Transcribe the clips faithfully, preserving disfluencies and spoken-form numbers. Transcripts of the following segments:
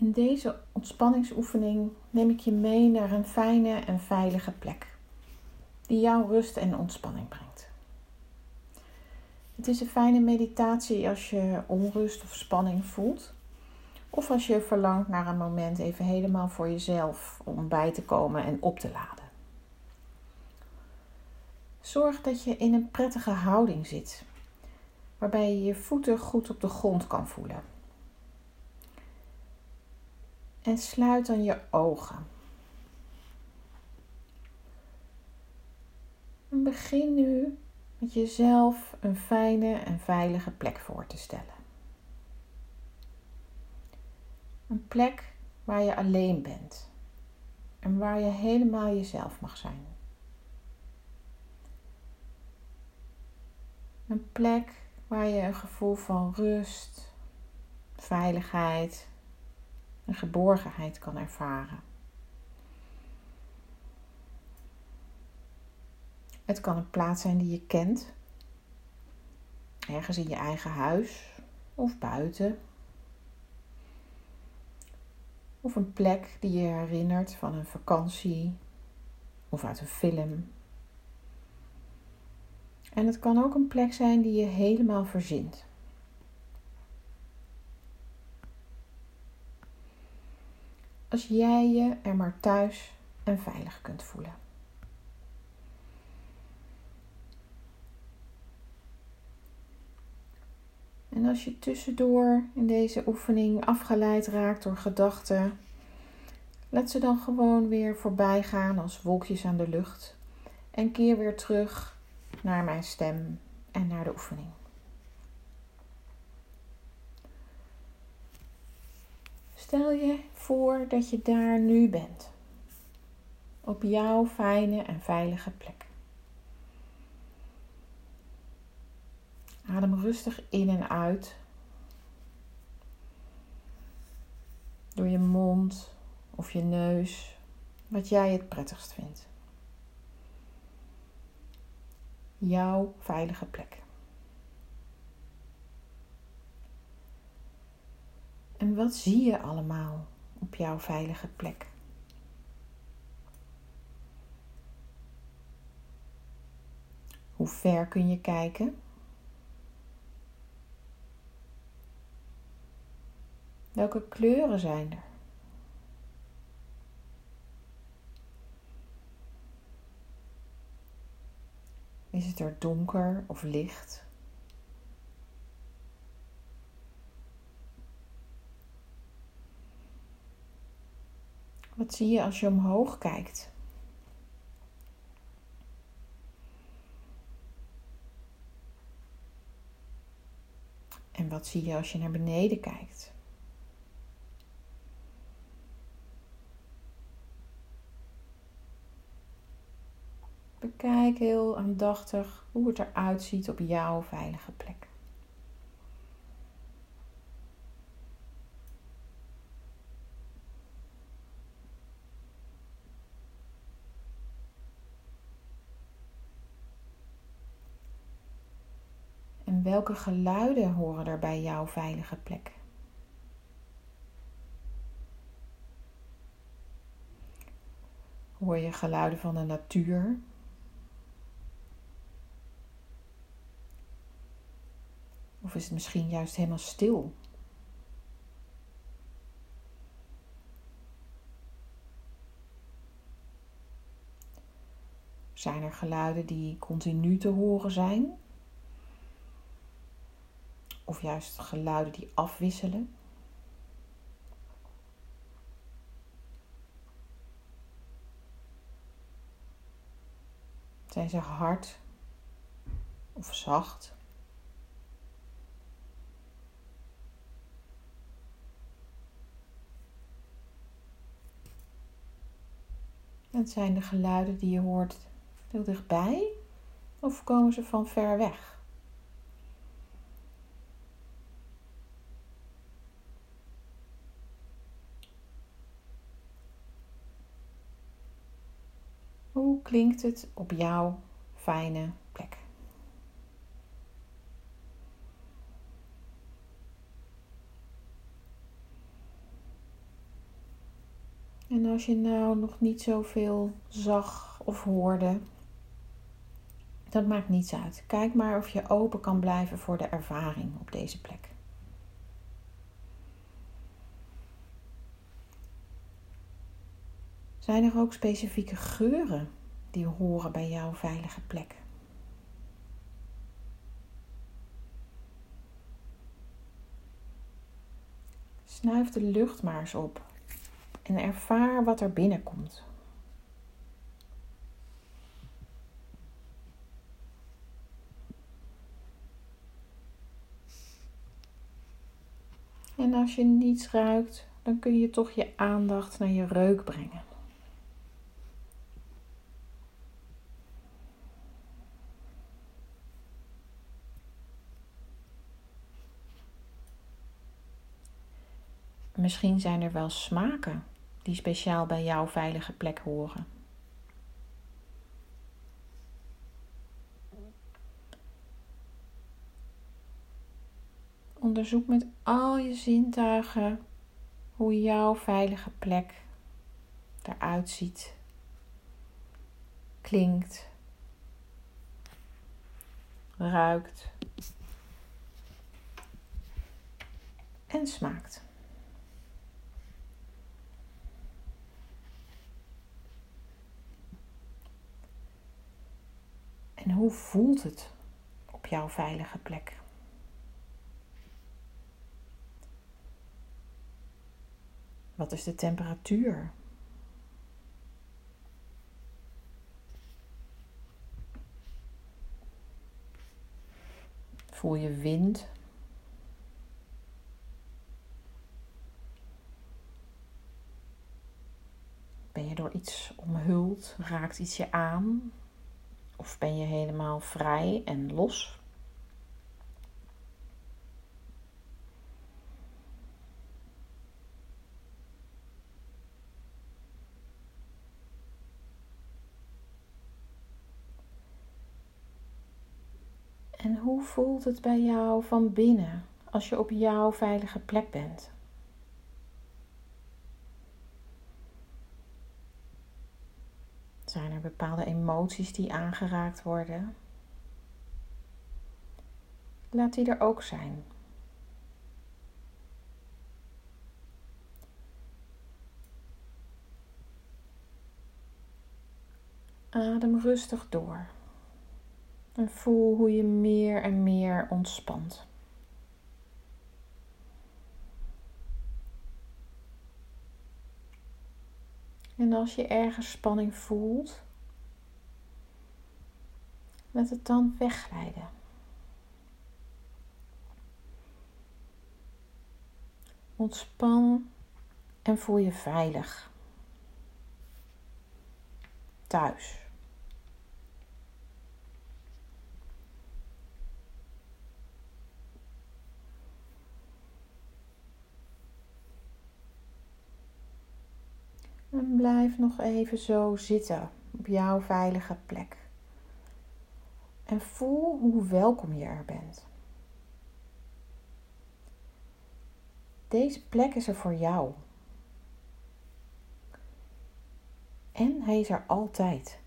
In deze ontspanningsoefening neem ik je mee naar een fijne en veilige plek die jou rust en ontspanning brengt. Het is een fijne meditatie als je onrust of spanning voelt, of als je verlangt naar een moment even helemaal voor jezelf om bij te komen en op te laden. Zorg dat je in een prettige houding zit, waarbij je je voeten goed op de grond kan voelen. En sluit dan je ogen. En begin nu met jezelf een fijne en veilige plek voor te stellen. Een plek waar je alleen bent en waar je helemaal jezelf mag zijn. Een plek waar je een gevoel van rust, veiligheid en geborgenheid kan ervaren. Het kan een plaats zijn die je kent, ergens in je eigen huis of buiten. Of een plek die je herinnert van een vakantie of uit een film. En het kan ook een plek zijn die je helemaal verzint. Als jij je er maar thuis en veilig kunt voelen. En als je tussendoor in deze oefening afgeleid raakt door gedachten, laat ze dan gewoon weer voorbij gaan als wolkjes aan de lucht en keer weer terug naar mijn stem en naar de oefening. Stel je voor dat je daar nu bent, op jouw fijne en veilige plek. Adem rustig in en uit. Door je mond of je neus, wat jij het prettigst vindt. Jouw veilige plek. En wat zie je allemaal op jouw veilige plek? Hoe ver kun je kijken? Welke kleuren zijn er? Is het er donker of licht? Wat zie je als je omhoog kijkt? En wat zie je als je naar beneden kijkt? Bekijk heel aandachtig hoe het eruit ziet op jouw veilige plek. En welke geluiden horen er bij jouw veilige plek? Hoor je geluiden van de natuur? Of is het misschien juist helemaal stil? Zijn er geluiden die continu te horen zijn? Of juist geluiden die afwisselen? Zijn ze hard of zacht? En zijn de geluiden die je hoort heel dichtbij of komen ze van ver weg? Hoe klinkt het op jouw fijne plek? En als je nou nog niet zoveel zag of hoorde, dat maakt niets uit. Kijk maar of je open kan blijven voor de ervaring op deze plek. Zijn er ook specifieke geuren die horen bij jouw veilige plek? Snuif de lucht maar eens op en ervaar wat er binnenkomt. En als je niets ruikt, dan kun je toch je aandacht naar je reuk brengen. Misschien zijn er wel smaken die speciaal bij jouw veilige plek horen. Onderzoek met al je zintuigen hoe jouw veilige plek eruit ziet, klinkt, ruikt en smaakt. En hoe voelt het op jouw veilige plek? Wat is de temperatuur? Voel je wind? Ben je door iets omhuld? Raakt iets je aan? Of ben je helemaal vrij en los? En hoe voelt het bij jou van binnen als je op jouw veilige plek bent? Zijn er bepaalde emoties die aangeraakt worden? Laat die er ook zijn. Adem rustig door. En voel hoe je meer en meer ontspant. En als je ergens spanning voelt, laat het dan wegglijden. Ontspan en voel je veilig. Thuis. En blijf nog even zo zitten op jouw veilige plek. En voel hoe welkom je er bent. Deze plek is er voor jou. En hij is er altijd.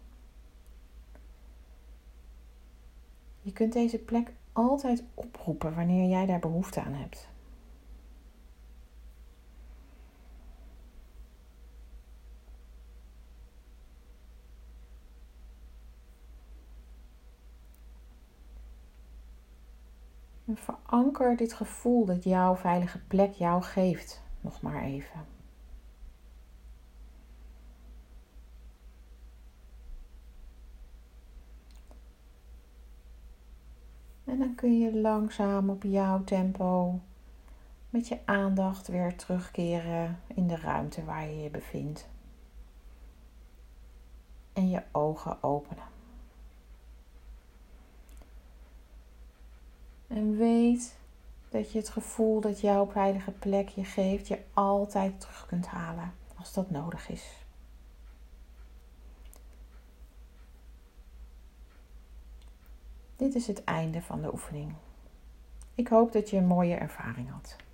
Je kunt deze plek altijd oproepen wanneer jij daar behoefte aan hebt. En veranker dit gevoel dat jouw veilige plek jou geeft nog maar even. En dan kun je langzaam op jouw tempo met je aandacht weer terugkeren in de ruimte waar je je bevindt. En je ogen openen. En weet dat je het gevoel dat jouw veilige plek je geeft, je altijd terug kunt halen als dat nodig is. Dit is het einde van de oefening. Ik hoop dat je een mooie ervaring had.